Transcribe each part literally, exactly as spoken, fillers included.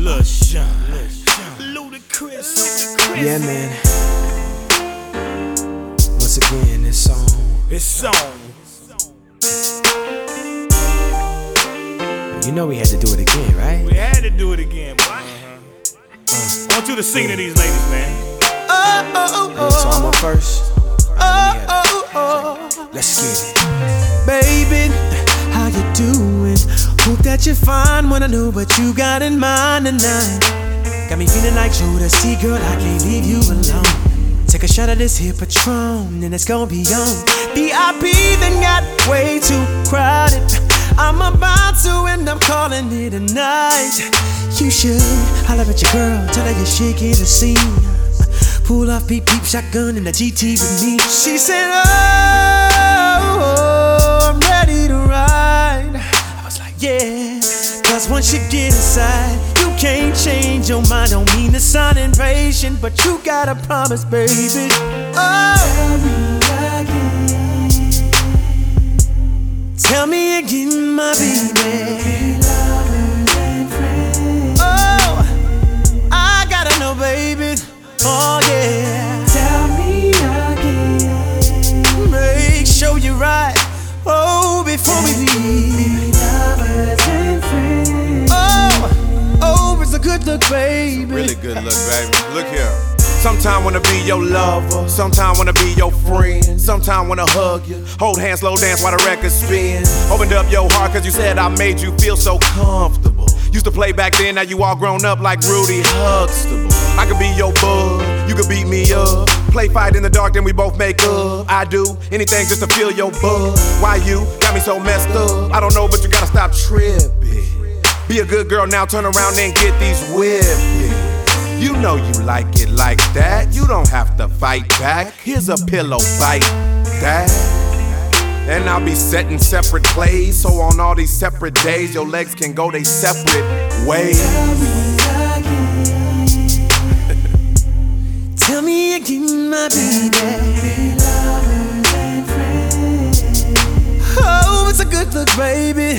Lil Sean, Ludacris. Yeah, man. Once again, this song. This song. You know we had to do it again, right? We had to do it again, boy. Uh-huh. Uh, I want you to sing to these ladies, man. Oh, oh, oh, so I'm up first. Oh, oh, oh. Let's get it. Baby, how you doing? Hope that you're fine. Wanna know what you got in mind tonight. Got me feeling like Jodeci, girl, I can't leave you alone. Take a shot of this here Patron, and it's gonna be on. V I P then got way too crowded. I'm about to and I'm calling it a night. You should holler at your girl, tell her you're shaking the scene. Pull off beep beep shotgun in the G T with me. She said, oh, oh, I'm ready to ride. I was like, yeah. Cause once you get inside, you can't change your mind. Don't mean to sound impatient, but you gotta promise, baby. Oh, tell me again. Tell me again, my baby. Oh, I gotta know, baby. Oh yeah. Tell me again. Make sure you're right. Oh, before we leave. Oh, oh, it's a good look, baby. Really good look, baby. Look here. Sometime wanna be your lover, sometime wanna be your friend, sometime wanna hug you, hold hands, slow dance while the record spin. Opened up your heart cause you said I made you feel so comfortable. Used to play back then, now you all grown up like Rudy Huxtable. I could be your bud, you could beat me up. Play fight in the dark, then we both make up. I do anything just to feel your buzz. Why you got me so messed up? I don't know, but you gotta stop tripping. Be a good girl now, turn around and get these whipping. You know you like it like that. You don't have to fight back. Here's a pillow, bite that. And I'll be setting separate plays, so on all these separate days, your legs can go they separate ways. Tell me again, my baby. Oh, it's a good look, baby.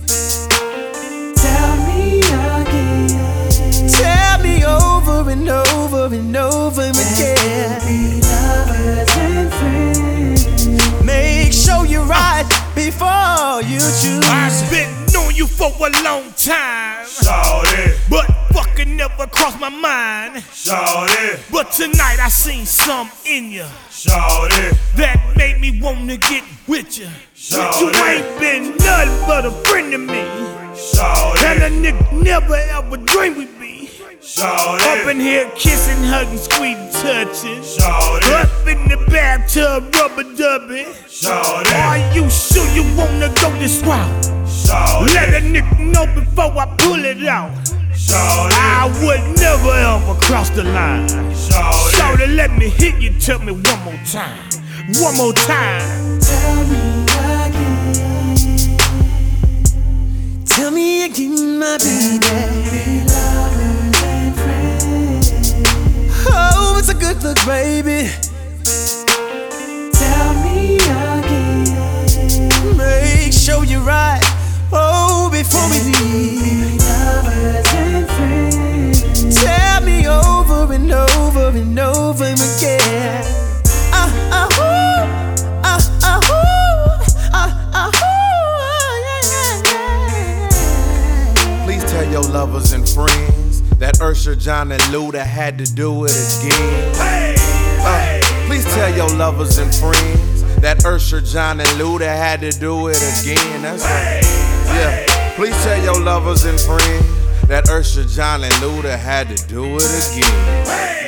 Tell me again. Tell me over and over and over again. Make sure you're right before you choose. I've been knowing you for a long time, Shawty, but fucking never crossed my mind. Shawty, But tonight I seen some in you Shawty, that made me wanna get with you. Shawty. You ain't been nothing but a friend to me, Shawty, and a nigga never ever dreamed we'd be Shawty, up in here kissing, hugging, squeezing, touching. Shawty, Up in the bathtub, rubber dubbing. Shawty, Are you sure you wanna go this route? Shawty, Let a nigga know before I pull it out. Shawty, I would never ever cross the line. Shawty, Shawty, let me hit you, tell me one more time. One more time. Tell me again. Tell me again, my baby. Oh, it's a good look, baby. Tell me again. Make sure you're right. Oh, before we leave. Tell me over and over and over again. Ah, ah, ooh. Ah, ah, ooh. Ah, ah, ooh. Yeah, yeah, yeah. Please tell your lovers and friends that Usher, John, and Luda had to do it again. hey, Uh, hey, please tell your lovers and friends that Usher, John, and Luda had to do it again. That's right. Yeah. Please tell your lovers and friends that Usher, John, and Luda had to do it again. hey.